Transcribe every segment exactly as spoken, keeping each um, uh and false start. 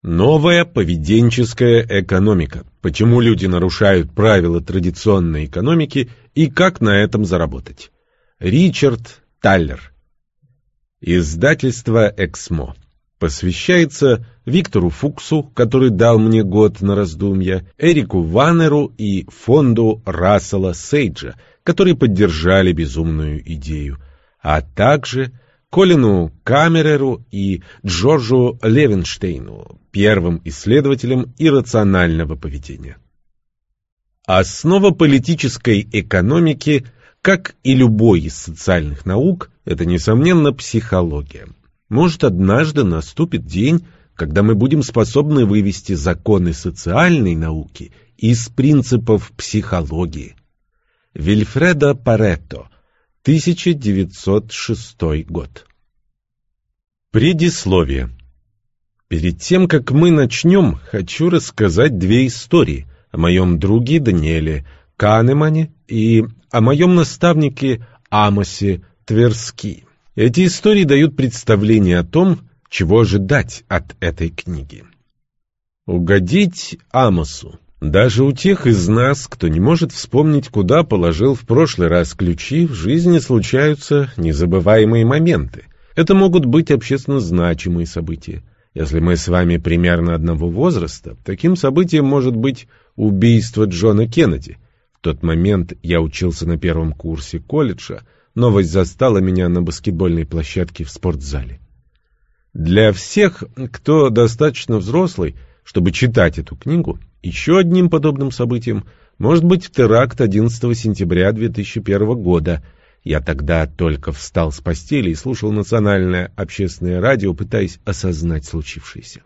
Новая поведенческая экономика. Почему люди нарушают правила традиционной экономики и как на этом заработать? Ричард Таллер. Издательство «Эксмо». Посвящается Виктору Фуксу, который дал мне год на раздумья, Эрику Ваннеру и фонду Рассела Сейджа, которые поддержали безумную идею, а также Колину Камереру и Джорджу Левинштейну, первым исследователям иррационального поведения. Основа политической экономики, как и любой из социальных наук, это, несомненно, психология. Может, однажды наступит день, когда мы будем способны вывести законы социальной науки из принципов психологии. Вильфредо Паретто, тысяча девятьсот шестой год. Предисловие. Перед тем, как мы начнем, хочу рассказать две истории о моем друге Даниэле Канемане и о моем наставнике Амосе Тверски. Эти истории дают представление о том, чего ожидать от этой книги. Угодить Амосу. Даже у тех из нас, кто не может вспомнить, куда положил в прошлый раз ключи, в жизни случаются незабываемые моменты. Это могут быть общественно значимые события. Если мы с вами примерно одного возраста, таким событием может быть убийство Джона Кеннеди. В тот момент я учился на первом курсе колледжа. Новость застала меня на баскетбольной площадке в спортзале. Для всех, кто достаточно взрослый, чтобы читать эту книгу, еще одним подобным событием может быть теракт одиннадцатого сентября две тысячи первого года. Я тогда только встал с постели и слушал национальное общественное радио, пытаясь осознать случившееся.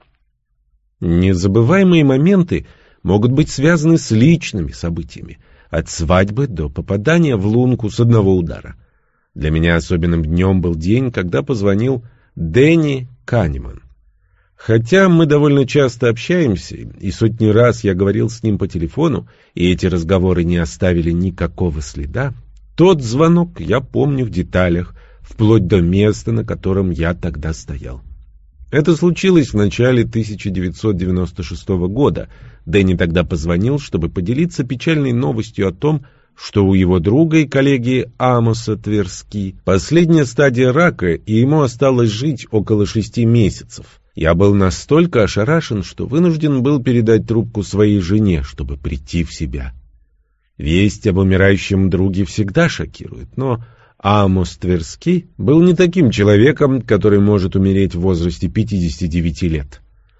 Незабываемые моменты могут быть связаны с личными событиями, от свадьбы до попадания в лунку с одного удара. Для меня особенным днем был день, когда позвонил Дэнни Канеман. Хотя мы довольно часто общаемся, и сотни раз я говорил с ним по телефону, и эти разговоры не оставили никакого следа, тот звонок я помню в деталях, вплоть до места, на котором я тогда стоял. Это случилось в начале тысяча девятьсот девяносто шестого года. Дэнни тогда позвонил, чтобы поделиться печальной новостью о том, что у его друга и коллеги Амоса Тверски последняя стадия рака, и ему осталось жить около шести месяцев. Я был настолько ошарашен, что вынужден был передать трубку своей жене, чтобы прийти в себя. Весть об умирающем друге всегда шокирует, но Амос Тверски был не таким человеком, который может умереть в возрасте пятидесяти девяти лет.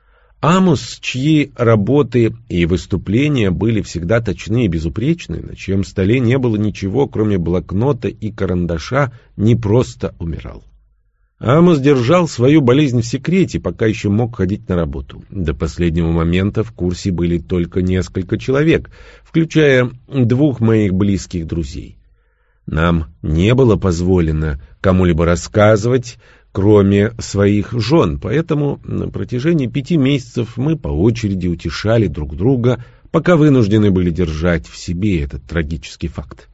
Амос, чьи работы и выступления были всегда точны и безупречны, на чьем столе не было ничего, кроме блокнота и карандаша, не просто умирал. Амос держал свою болезнь в секрете, пока еще мог ходить на работу. До последнего момента в курсе были только несколько человек, включая двух моих близких друзей. Нам не было позволено кому-либо рассказывать, кроме своих жен, поэтому на протяжении пяти месяцев мы по очереди утешали друг друга, пока вынуждены были держать в себе этот трагический факт.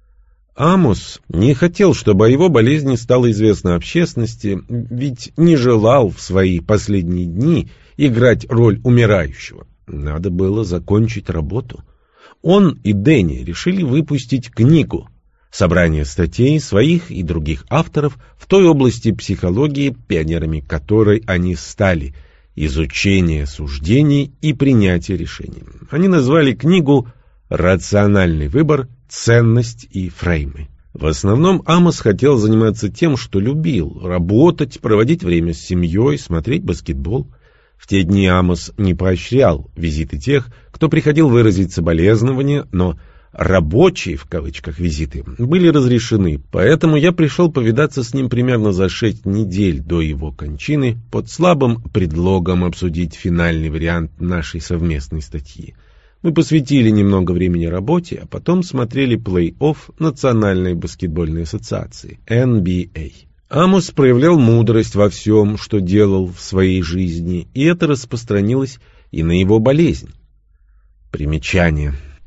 Амос не хотел, чтобы о его болезни стало известно общественности, ведь не желал в свои последние дни играть роль умирающего. Надо было закончить работу. Он и Дэнни решили выпустить книгу, собрание статей своих и других авторов в той области психологии, пионерами которой они стали, изучение суждений и принятие решений. Они назвали книгу «Рациональный выбор, ценность и фреймы». В основном Амос хотел заниматься тем, что любил – работать, проводить время с семьей, смотреть баскетбол. В те дни Амос не поощрял визиты тех, кто приходил выразить соболезнования, но «рабочие» в кавычках визиты были разрешены, поэтому я пришел повидаться с ним примерно за шесть недель до его кончины под слабым предлогом обсудить финальный вариант нашей совместной статьи. Мы посвятили немного времени работе, а потом смотрели плей-офф Национальной баскетбольной ассоциации эн би эй. Амос проявлял мудрость во всем, что делал в своей жизни, и это распространилось и на его болезнь. Примечание.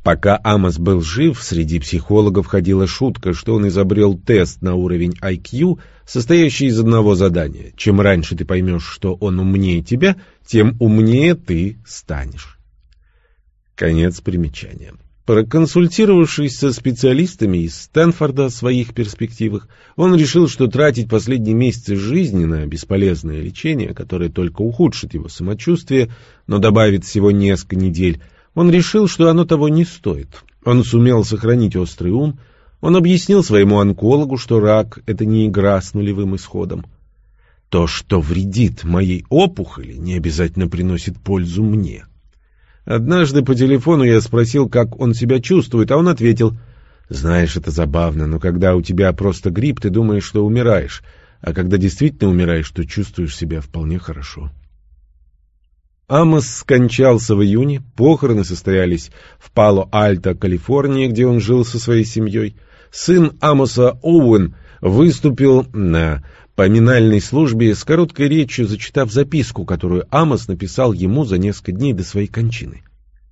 Пока Амос был жив, среди психологов ходила шутка, что он изобрел тест на уровень ай кью, состоящий из одного задания. Чем раньше ты поймешь, что он умнее тебя, тем умнее ты станешь. Конец примечания. Проконсультировавшись со специалистами из Стэнфорда о своих перспективах, он решил, что тратить последние месяцы жизни на бесполезное лечение, которое только ухудшит его самочувствие, но добавит всего несколько недель, он решил, что оно того не стоит. Он сумел сохранить острый ум, он объяснил своему онкологу, что рак — это не игра с нулевым исходом. То, что вредит моей опухоли, не обязательно приносит пользу мне. Однажды по телефону я спросил, как он себя чувствует, а он ответил: «Знаешь, это забавно, но когда у тебя просто грипп, ты думаешь, что умираешь, а когда действительно умираешь, то чувствуешь себя вполне хорошо». Амос скончался в июне, похороны состоялись в Пало-Альто, Калифорния, где он жил со своей семьей. Сын Амоса Оуэн выступил на поминальной службе с короткой речью, зачитав записку, которую Амос написал ему за несколько дней до своей кончины.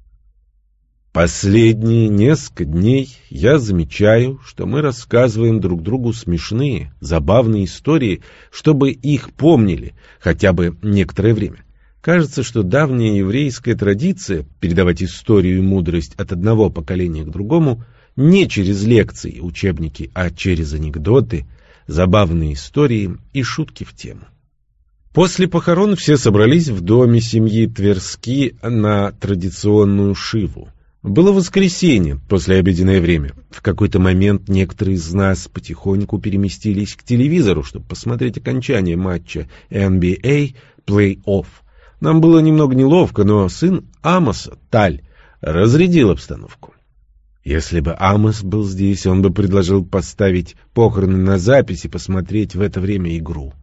«Последние несколько дней я замечаю, что мы рассказываем друг другу смешные, забавные истории, чтобы их помнили хотя бы некоторое время. Кажется, что давняя еврейская традиция передавать историю и мудрость от одного поколения к другому не через лекции и учебники, а через анекдоты, забавные истории и шутки в тему». После похорон все собрались в доме семьи Тверски на традиционную шиву. Было воскресенье, послеобеденное время. В какой-то момент некоторые из нас потихоньку переместились к телевизору, чтобы посмотреть окончание матча эн би эй плей-офф. Нам было немного неловко, но сын Амоса, Таль, разрядил обстановку. Если бы Амос был здесь, он бы предложил поставить похороны на запись и посмотреть в это время игру.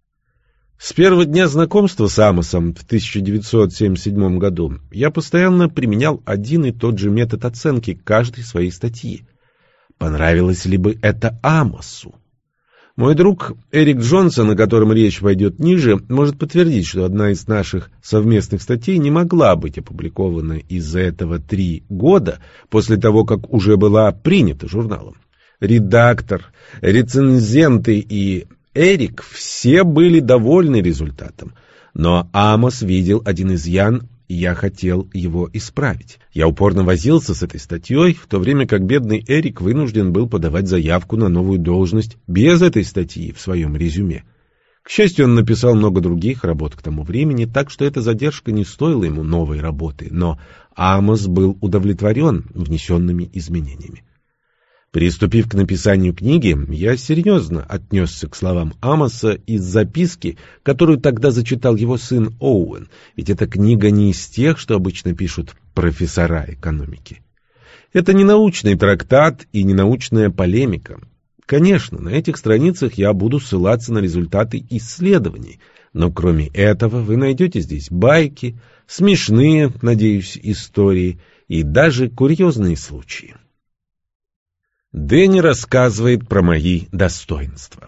С первого дня знакомства с Амосом в тысяча девятьсот семьдесят седьмом году я постоянно применял один и тот же метод оценки каждой своей статьи. Понравилось ли бы это Амосу? Мой друг Эрик Джонсон, о котором речь пойдет ниже, может подтвердить, что одна из наших совместных статей не могла быть опубликована из-за этого три года после того, как уже была принята журналом. Редактор, рецензенты и Эрик все были довольны результатом, но Амос видел один изъян, и я хотел его исправить. Я упорно возился с этой статьей, в то время как бедный Эрик вынужден был подавать заявку на новую должность без этой статьи в своем резюме. К счастью, он написал много других работ к тому времени, так что эта задержка не стоила ему новой работы, но Амос был удовлетворен внесенными изменениями. Приступив к написанию книги, я серьезно отнесся к словам Амоса из записки, которую тогда зачитал его сын Оуэн, ведь эта книга не из тех, что обычно пишут профессора экономики. Это не научный трактат и не научная полемика. Конечно, на этих страницах я буду ссылаться на результаты исследований, но кроме этого вы найдете здесь байки, смешные, надеюсь, истории и даже курьезные случаи. Дэнни рассказывает про мои достоинства.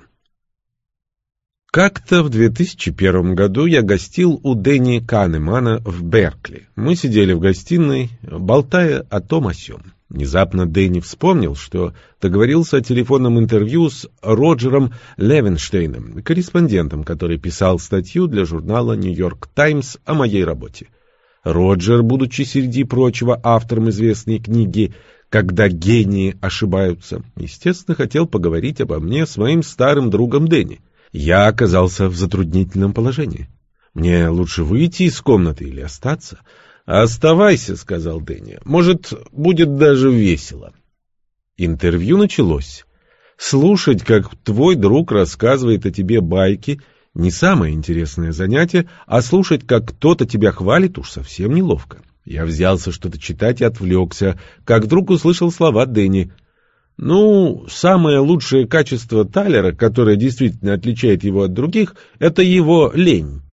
Как-то в две тысячи первом году я гостил у Дэнни Канемана в Беркли. Мы сидели в гостиной, болтая о том о сём. Внезапно Дэнни вспомнил, что договорился о телефонном интервью с Роджером Левенштейном, корреспондентом, который писал статью для журнала «Нью-Йорк Таймс» о моей работе. Роджер, будучи среди прочего автором известной книги «Когда гении ошибаются», естественно, хотел поговорить обо мне с моим старым другом Дэнни. Я оказался в затруднительном положении. Мне лучше выйти из комнаты или остаться? «Оставайся», — сказал Дэнни. «Может, будет даже весело». Интервью началось. Слушать, как твой друг рассказывает о тебе байки, не самое интересное занятие, а слушать, как кто-то тебя хвалит, уж совсем неловко. Я взялся что-то читать и отвлекся, как вдруг услышал слова Дэнни. «Ну, самое лучшее качество Талера, которое действительно отличает его от других, это его лень».